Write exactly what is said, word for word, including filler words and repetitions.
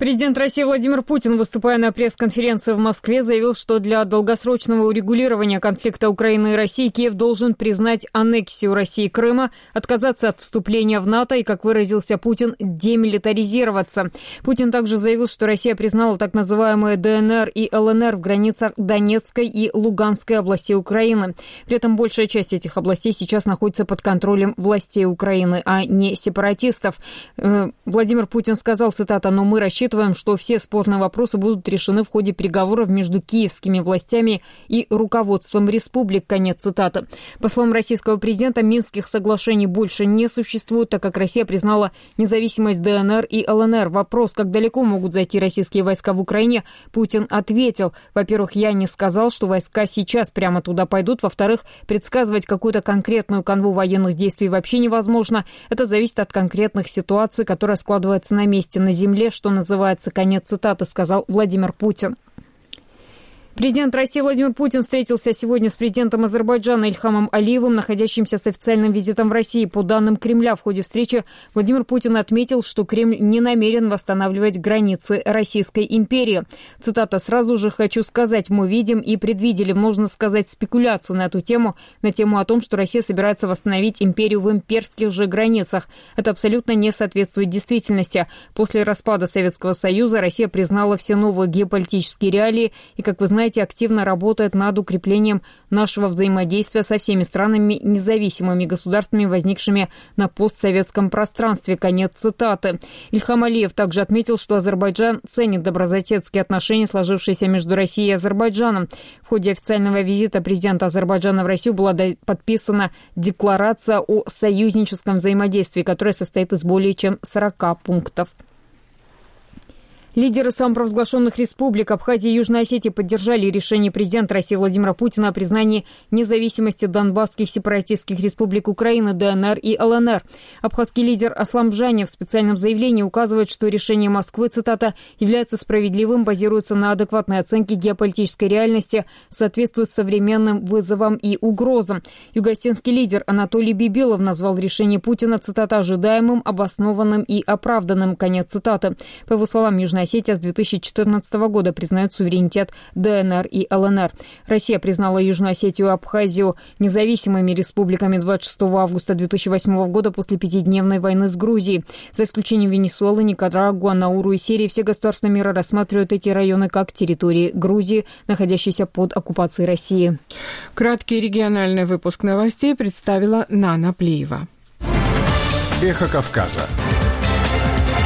Президент России Владимир Путин, выступая на пресс-конференции в Москве, заявил, что для долгосрочного урегулирования конфликта Украины и России Киев должен признать аннексию России Крыма, отказаться от вступления в НАТО и, как выразился Путин, демилитаризироваться. Путин также заявил, что Россия признала так называемые ДНР и ЛНР в границах Донецкой и Луганской областей Украины. При этом большая часть этих областей сейчас находится под контролем властей Украины, а не сепаратистов. Владимир Путин сказал, цитата, «Но мы рассчитываем, что все спорные вопросы будут решены в ходе переговоров между киевскими властями и руководством республик». Конец цитаты. По словам российского президента, Минских соглашений больше не существует, так как Россия признала независимость ДНР и ЛНР. Вопрос, как далеко могут зайти российские войска в Украине, Путин ответил. Во-первых, я не сказал, что войска сейчас прямо туда пойдут. Во-вторых, предсказывать какую-то конкретную канву военных действий вообще невозможно. Это зависит от конкретных ситуаций, которая складывается на месте, на земле, что называется. Конец цитаты, сказал Владимир Путин. Президент России Владимир Путин встретился сегодня с президентом Азербайджана Ильхамом Алиевым, находящимся с официальным визитом в России. По данным Кремля, в ходе встречи Владимир Путин отметил, что Кремль не намерен восстанавливать границы Российской империи. Цитата, «Сразу же хочу сказать, мы видим и предвидели, можно сказать, спекуляции на эту тему, на тему о том, что Россия собирается восстановить империю в имперских же границах. Это абсолютно не соответствует действительности. После распада Советского Союза Россия признала все новые геополитические реалии и, как вы знаете, активно работает над укреплением нашего взаимодействия со всеми странами, независимыми государствами, возникшими на постсоветском пространстве». Конец цитаты. Ильхам Алиев также отметил, что Азербайджан ценит добрососедские отношения, сложившиеся между Россией и Азербайджаном. В ходе официального визита президента Азербайджана в Россию была подписана декларация о союзническом взаимодействии, которая состоит из более чем сорока пунктов. Лидеры самопровозглашенных республик Абхазии и Южной Осетии поддержали решение президента России Владимира Путина о признании независимости донбасских сепаратистских республик Украины, ДНР и ЛНР. Абхазский лидер Аслам Бжанев в специальном заявлении указывает, что решение Москвы, цитата, «является справедливым, базируется на адекватной оценке геополитической реальности, соответствует современным вызовам и угрозам». Югоосетинский лидер Анатолий Бибилов назвал решение Путина, цитата, «ожидаемым, обоснованным и оправданным». Конец цитаты. По его словам, Южная Осетия с две тысячи четырнадцатого года признает суверенитет ДНР и ЛНР. Россия признала Южную Осетию и Абхазию независимыми республиками двадцать шестого августа две тысячи восьмого года после пятидневной войны с Грузией. За исключением Венесуэлы, Никарагуа, Науру и Сирии, все государства мира рассматривают эти районы как территории Грузии, находящиеся под оккупацией России. Краткий региональный выпуск новостей представила Нана Плиева. Эхо Кавказа.